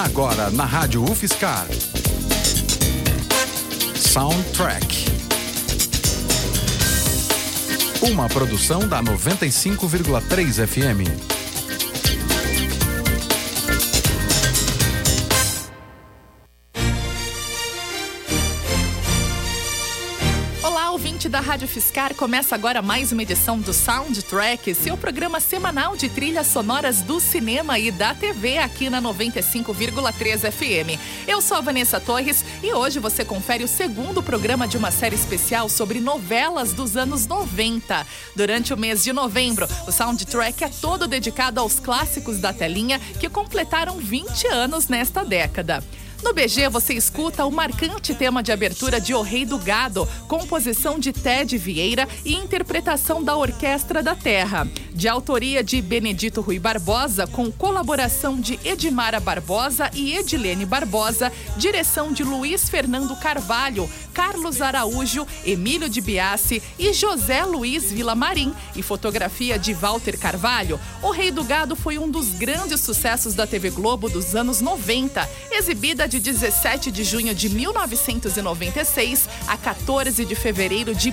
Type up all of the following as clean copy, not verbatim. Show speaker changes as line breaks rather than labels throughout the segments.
Agora na Rádio UFSCar. Soundtrack. Uma produção da 95,3 FM.
Da Rádio UFSCar, começa agora mais uma edição do Soundtrack, seu programa semanal de trilhas sonoras do cinema e da TV aqui na 95,3 FM. Eu sou a Vanessa Torres e hoje você confere o segundo programa de uma série especial sobre novelas dos anos 90. Durante o mês de novembro, o Soundtrack é todo dedicado aos clássicos da telinha que completaram 20 anos nesta década. No BG você escuta o marcante tema de abertura de O Rei do Gado, composição de Ted Vieira e interpretação da Orquestra da Terra. De autoria de Benedito Rui Barbosa, com colaboração de Edmara Barbosa e Edilene Barbosa, direção de Luiz Fernando Carvalho, Carlos Araújo, Emílio de Biasi e José Luiz Vilamarim, e fotografia de Walter Carvalho. O Rei do Gado foi um dos grandes sucessos da TV Globo dos anos 90, exibida de 17 de junho de 1996 a 14 de fevereiro de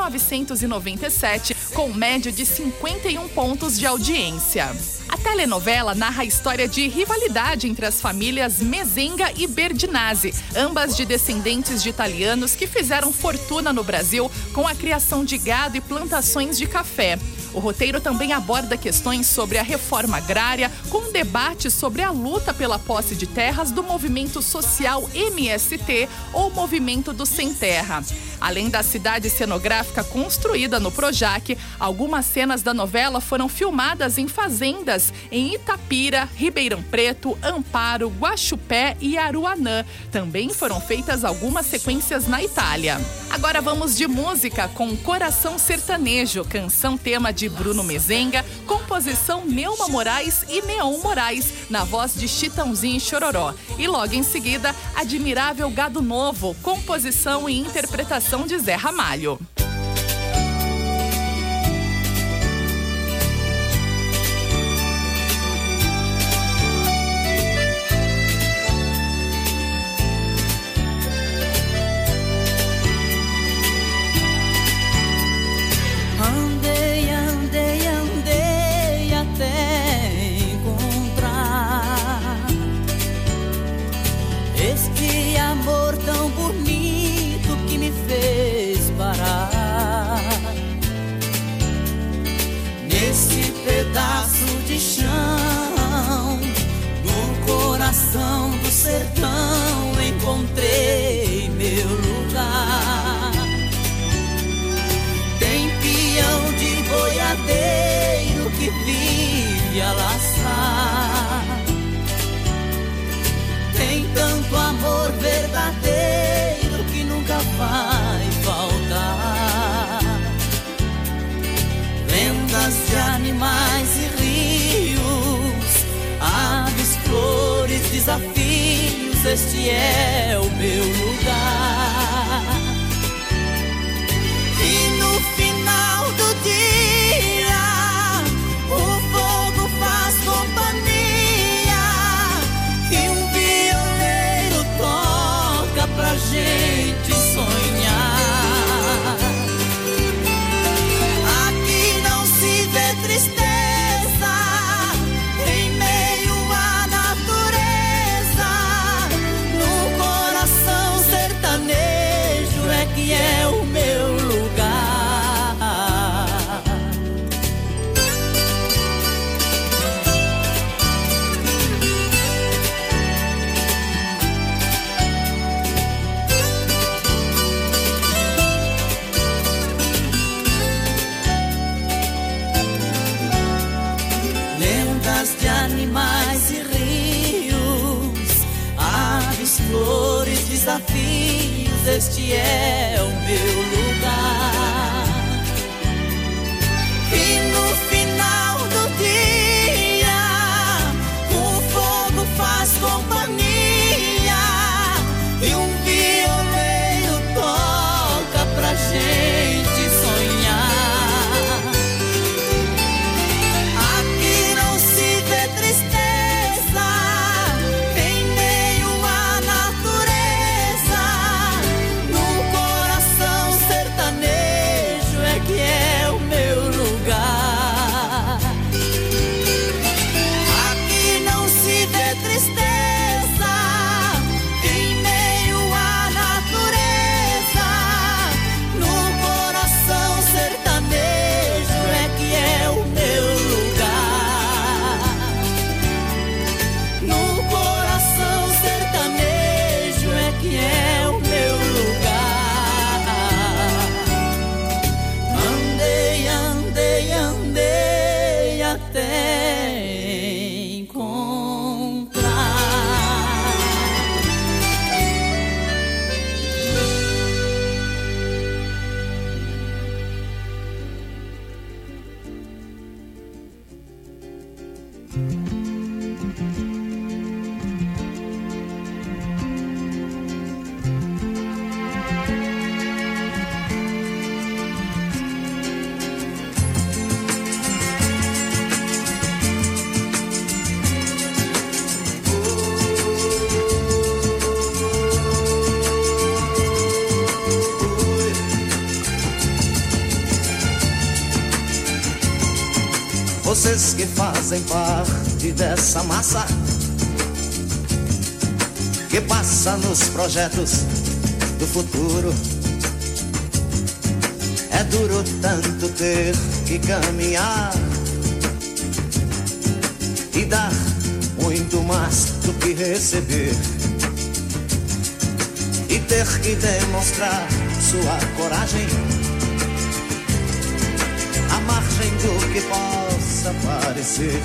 1997, com média de 51 pontos de audiência. A telenovela narra a história de rivalidade entre as famílias Mezenga e Berdinazzi, ambas de descendentes de italianos que fizeram fortuna no Brasil com a criação de gado e plantações de café. O roteiro também aborda questões sobre a reforma agrária, com um debate sobre a luta pela posse de terras do movimento social MST ou Movimento do Sem Terra. Além da cidade cenográfica construída no Projac, algumas cenas da novela foram filmadas em fazendas em Itapira, Ribeirão Preto, Amparo, Guaxupé e Aruanã. Também foram feitas algumas sequências na Itália. Agora vamos de música com Coração Sertanejo, canção tema de Bruno Mezenga, composição Neuma Moraes e Neon Moraes, na voz de Chitãozinho e Chororó. E logo em seguida, Admirável Gado Novo, composição e interpretação de Zé Ramalho.
Este amor tão bonito que me fez parar nesse pedaço de chão, no coração do sertão encontrei meu lugar. Tem peão de boiadeiro que vive a laçar. Tem tanto amor verdadeiro que nunca vai faltar. Lendas de animais e rios, aves, flores, desafios, este é o meu lugar. E no final do dia, o fogo faz companhia. Pra gente sonhar. Aqui não se vê tristeza em meio à natureza. No coração sertanejo é que é o meu lugar. De animais e rios, aves, flores, desafios, este é o meu lugar. E no final do dia, o fogo faz companhia e um violeiro toca pra gente sonhar. Tristeza em
Vocês que fazem parte dessa massa que passa nos projetos do futuro. É duro tanto ter que caminhar e dar muito mais do que receber, e ter que demonstrar sua coragem à margem do que possa parecer,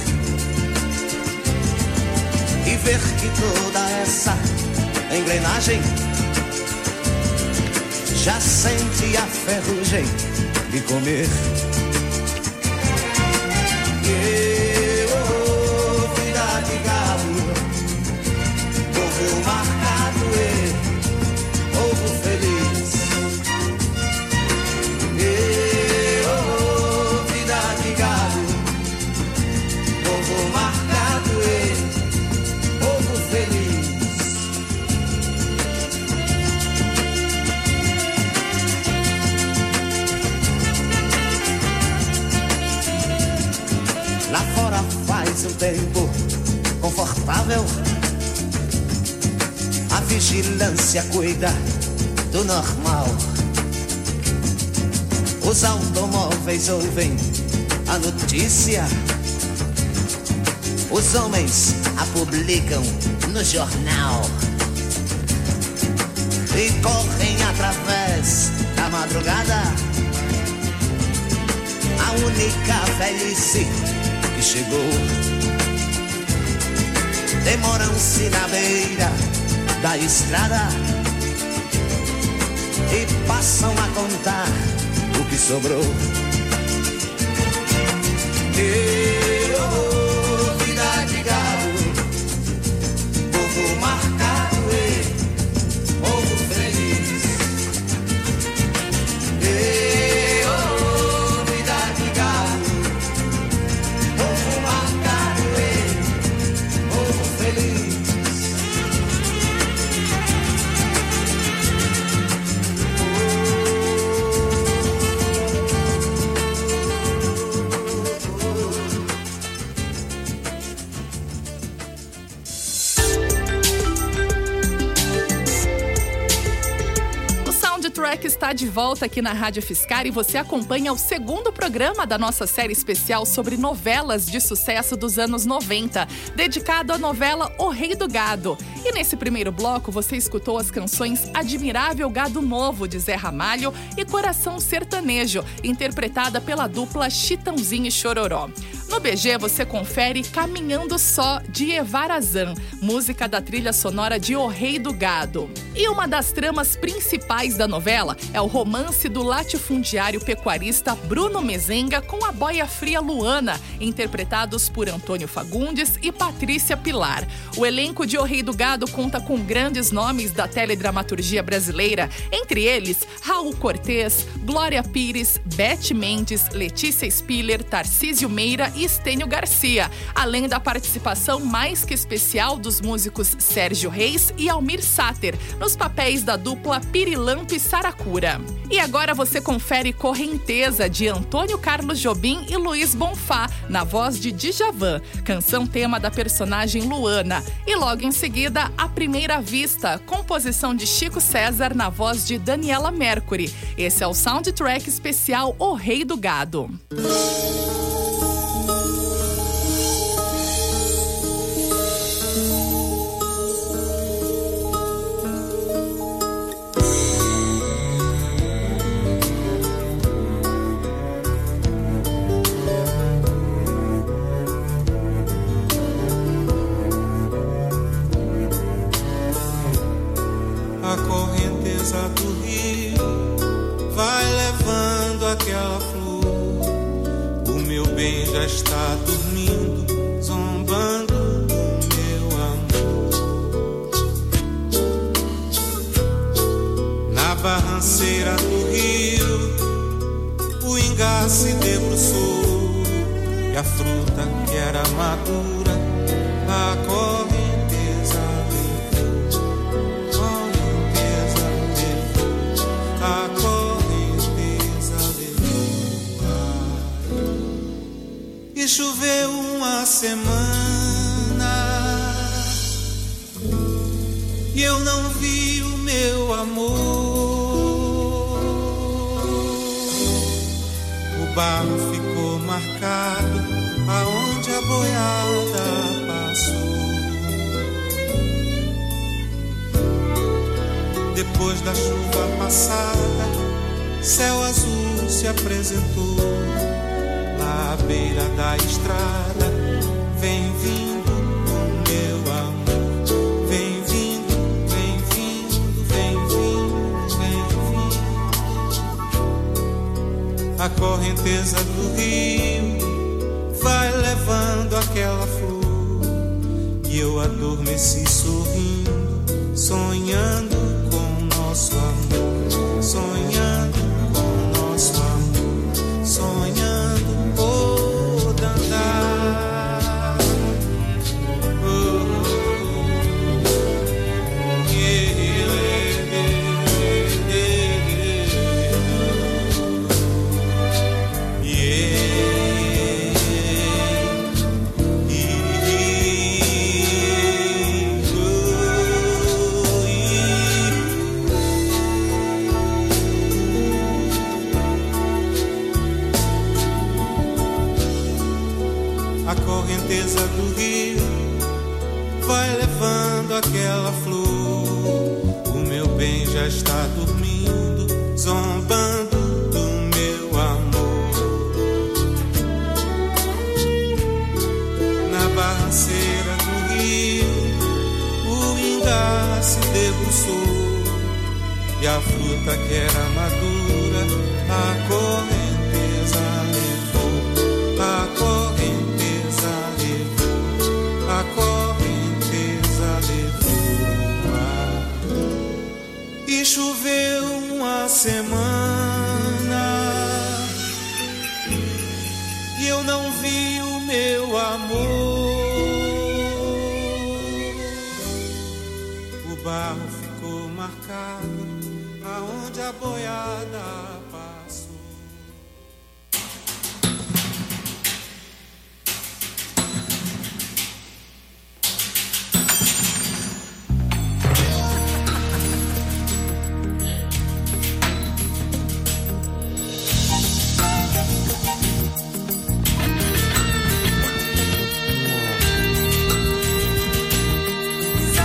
e ver que toda essa engrenagem já sente a ferrugem de comer. Vida de galo, povo marcado e povo feliz. Vida de galo, povo marcado e povo feliz. Lá fora faz um tempo confortável, a vigilância cuida do normal. Os automóveis ouvem a notícia, os homens a publicam no jornal e correm através da madrugada. A única velhice que chegou, demoram-se na beira da estrada e passam a contar o que sobrou. Vida de galo, povo marcado e povo feliz. Vida de galo, povo marcado e povo feliz.
Track está de volta aqui na Rádio Fiscar e você acompanha o segundo programa da nossa série especial sobre novelas de sucesso dos anos 90, dedicado à novela O Rei do Gado. E nesse primeiro bloco você escutou as canções Admirável Gado Novo, de Zé Ramalho, e Coração Sertanejo, interpretada pela dupla Chitãozinho e Chororó. No BG você confere Caminhando Só, de Evarazan, música da trilha sonora de O Rei do Gado. E uma das tramas principais da novela é o romance do latifundiário pecuarista Bruno Mezenga com a boia fria Luana, interpretados por Antônio Fagundes e Patrícia Pilar. O elenco de O Rei do Gado conta com grandes nomes da teledramaturgia brasileira, entre eles Raul Cortez, Glória Pires, Beth Mendes, Letícia Spiller, Tarcísio Meira e Estênio Garcia, além da participação mais que especial dos músicos Sérgio Reis e Almir Sater, nos papéis da dupla Pirilampo e Saracura. E agora você confere Correnteza, de Antônio Carlos Jobim e Luiz Bonfá, na voz de Djavan, canção tema da personagem Luana. E logo em seguida, A Primeira Vista, composição de Chico César na voz de Daniela Mercury. Esse é o soundtrack especial O Rei do Gado.
A correnteza do rio vai levando aquela flor. O meu bem já está dormindo, zombando do meu amor. Na barranceira do rio, o ingá se debruçou, e a fruta que era madura, a correnteza chover amor. O barro ficou marcado aonde a boiada passou. Depois da chuva passada, céu azul se apresentou. Lá à beira da estrada, vem vindo o meu amor. Vem vindo, vem vindo, vem vindo, vem vindo. A correnteza do rio vai levando aquela flor, e eu adormeci sorrindo, sonhando com nosso amor, sonhando com nosso amor, sonhando por andar. Oh, yeah, a correnteza do rio vai levando aquela flor. O meu bem já está dormindo, zombando do meu amor. Na barranceira do rio, o ingá se debruçou, e a fruta que era madura a correnteza levou. A correnteza levou, a correnteza levou. E choveu uma semana e eu não vi o meu amor. O barro ficou marcado aonde a boiada passou.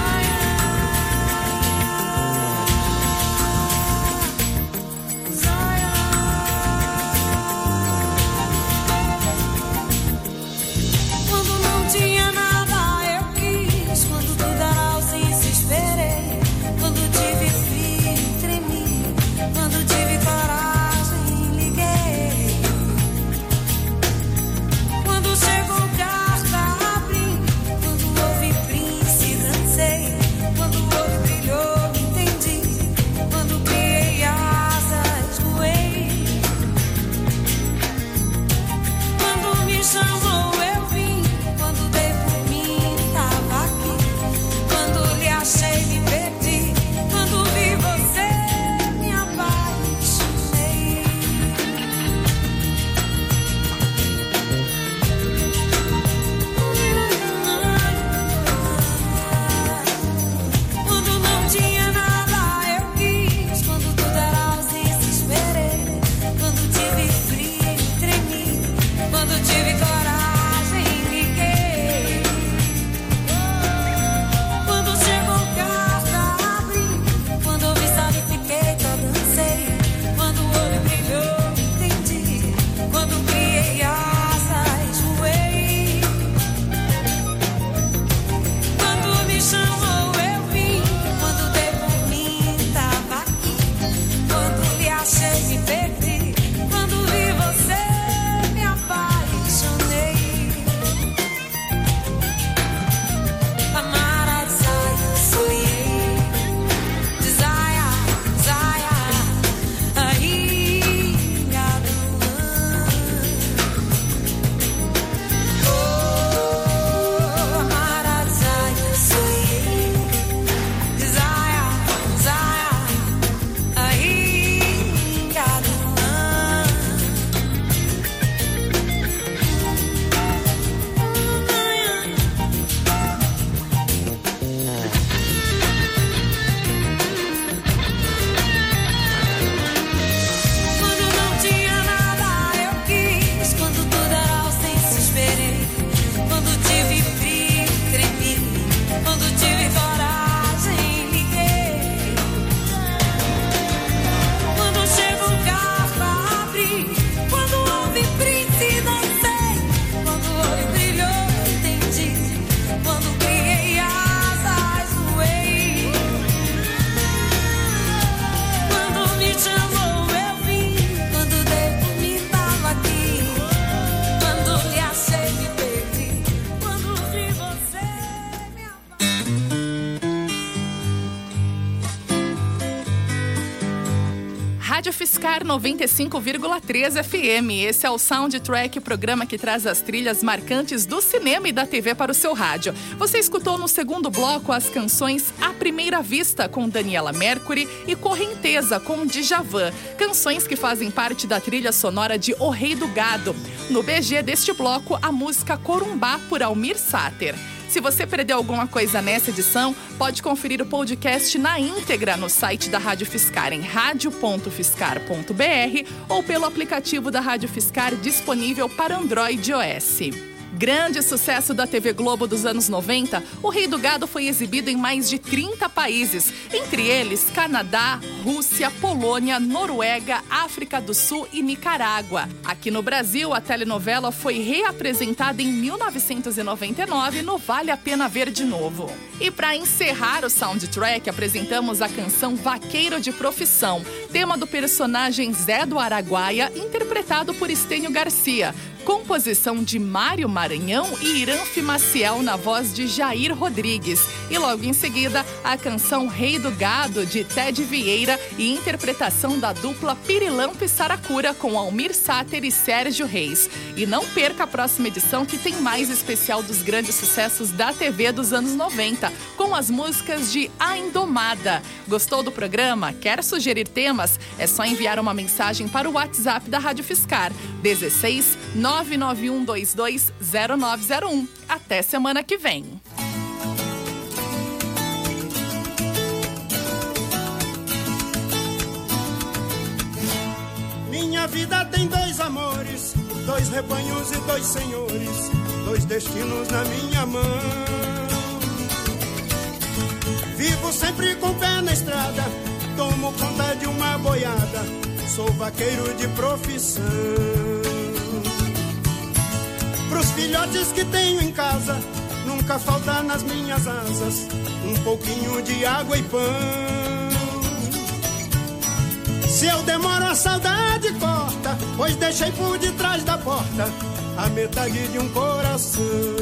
Zion.
Rádio Fiscar 95,3 FM. Esse é o Soundtrack, programa que traz as trilhas marcantes do cinema e da TV para o seu rádio. Você escutou no segundo bloco as canções À Primeira Vista, com Daniela Mercury, e Correnteza, com Djavan. Canções que fazem parte da trilha sonora de O Rei do Gado. No BG deste bloco, a música Corumbá, por Almir Sater. Se você perdeu alguma coisa nessa edição, pode conferir o podcast na íntegra no site da Rádio Fiscar em radio.fiscar.br ou pelo aplicativo da Rádio Fiscar disponível para Android e iOS. Grande sucesso da TV Globo dos anos 90, O Rei do Gado foi exibido em mais de 30 países, entre eles Canadá, Rússia, Polônia, Noruega, África do Sul e Nicarágua. Aqui no Brasil, a telenovela foi reapresentada em 1999 no Vale a Pena Ver de Novo. E para encerrar o soundtrack, apresentamos a canção Vaqueiro de Profissão, tema do personagem Zé do Araguaia, interpretado por Estênio Garcia. Composição de Mário Maranhão e Irã Maciel na voz de Jair Rodrigues. E logo em seguida, a canção Rei do Gado, de Ted Vieira, e interpretação da dupla Pirilampo e Saracura com Almir Sater e Sérgio Reis. E não perca a próxima edição, que tem mais especial dos grandes sucessos da TV dos anos 90, com as músicas de A Indomada. Gostou do programa? Quer sugerir temas? É só enviar uma mensagem para o WhatsApp da Rádio Fiscar, 16 991220901. Até semana que vem.
Minha vida tem dois amores, dois rebanhos e dois senhores, dois destinos na minha mão. Vivo sempre com o pé na estrada, tomo conta de uma boiada, sou vaqueiro de profissão. Pros filhotes que tenho em casa, nunca falta nas minhas asas um pouquinho de água e pão. Se eu demoro, a saudade corta, pois deixei por detrás da porta a metade de um coração.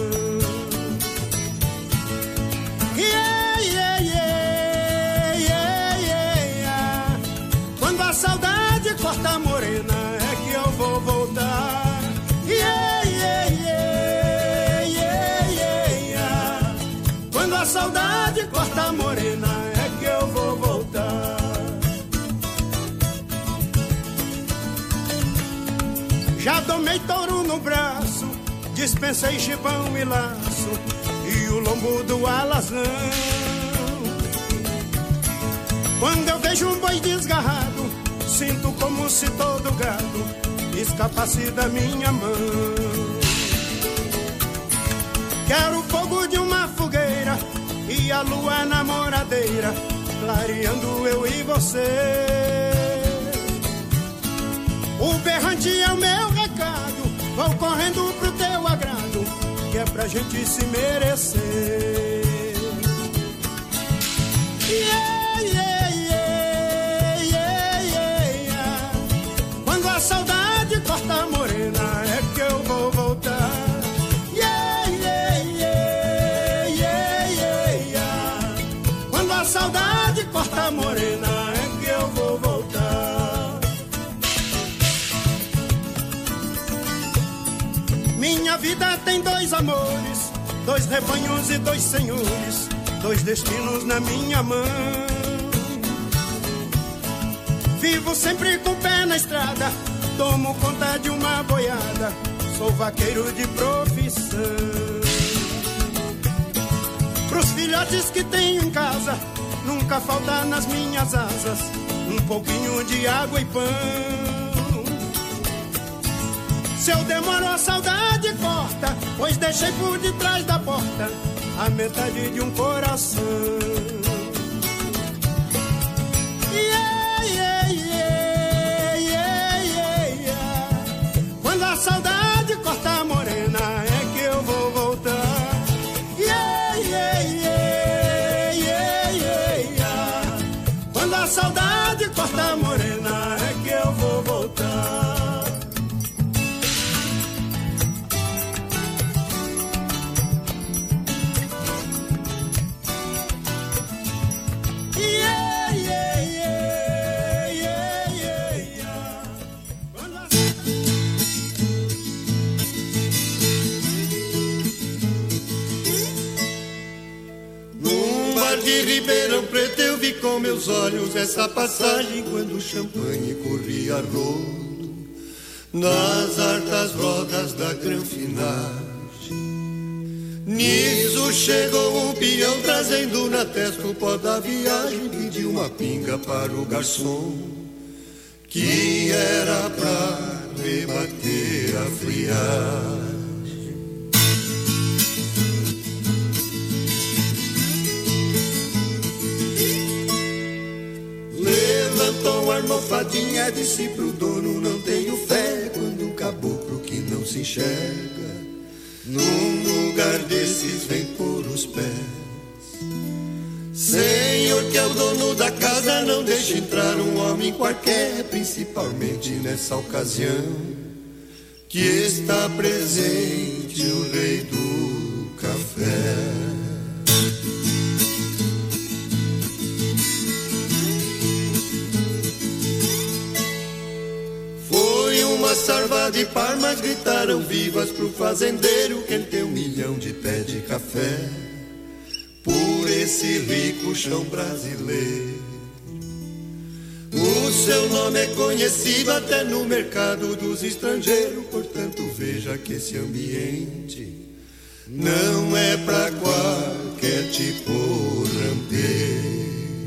Yeah, yeah, yeah, yeah, yeah. Quando a saudade corta a morena, é que eu vou voltar. Yeah, yeah, yeah, yeah, yeah, yeah. Quando a saudade corta a morena, é que eu vou voltar. Já domei touro no braço, dispensei chibão e laço e o lombo do alazão. Quando eu vejo um boi desgarrado, sinto como se todo gado escapasse da minha mão. Quero o fogo de uma fogueira e a lua namoradeira, clareando eu e você. O berrante é o meu recado, vou correndo pro teu agrado, que é pra gente se merecer. Yeah, yeah, yeah, yeah, yeah, yeah. Quando a saudade corta a morena, é que eu vou voltar. Yeah, yeah, yeah, yeah, yeah, yeah. Quando a saudade corta a morena, é que eu vou voltar. Minha vida tem dois amores, dois rebanhos e dois senhores, dois destinos na minha mão. Vivo sempre com o pé na estrada, tomo conta de uma boiada, sou vaqueiro de profissão. Pros filhotes que tenho em casa, nunca falta nas minhas asas um pouquinho de água e pão. Se eu demoro, a saudade corta, pois deixei por detrás da porta a metade de um coração. Yeah, yeah, yeah, yeah, yeah, yeah. Quando a saudade corta a morena, é que eu vou voltar. Yeah, yeah, yeah, yeah, yeah, yeah. Quando a saudade corta a morena, é que eu vou voltar. Yeah, yeah, yeah, yeah, yeah. de Ribeirão Preto eu vi com meus olhos essa passagem quando o champanhe corria rodo nas hartas rodas da granfinagem. Nisso chegou um peão trazendo na testa o pó da viagem, pediu uma pinga para o garçom, que era pra rebater a friagem. Levantou a almofadinha, disse pro dono: não tenho fé quando um caboclo que não se enxerga num lugar desses vem pôr os pés. Senhor, que é o dono da casa, não deixe entrar um homem qualquer, principalmente nessa ocasião que está presente o rei do café. Uma sarva de palmas gritaram vivas pro fazendeiro, que ele tem 1 milhão de pé de café por esse rico chão brasileiro. O seu nome é conhecido até no mercado dos estrangeiros, portanto veja que esse ambiente não é pra qualquer tipo rampeiro.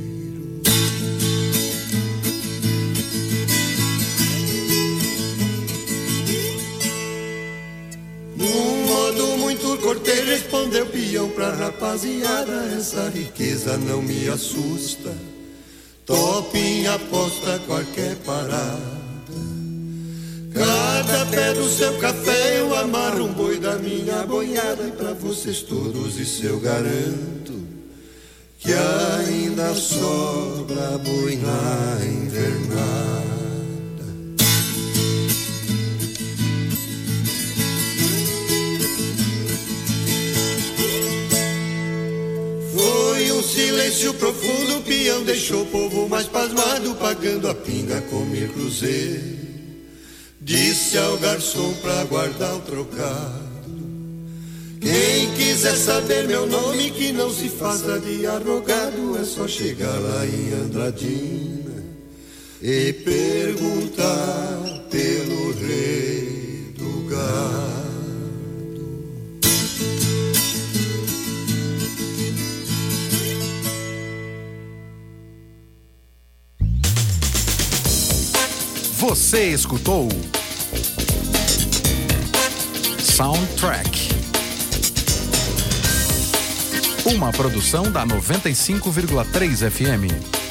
Cortei, respondeu o peão pra rapaziada: essa riqueza não me assusta, tope em aposta qualquer parada. Cada pé do seu café eu amarro um boi da minha boiada, e pra vocês todos isso eu garanto, que ainda sobra boi na invernada. Silêncio profundo, o peão deixou o povo mais pasmado, pagando a pinga comer cruzeiro. Disse ao garçom pra guardar o trocado: quem quiser saber meu nome, que não se faça de arrogado, é só chegar lá em Andradina e perguntar pelo rei do gado.
Você escutou Soundtrack, uma produção da 95,3 FM.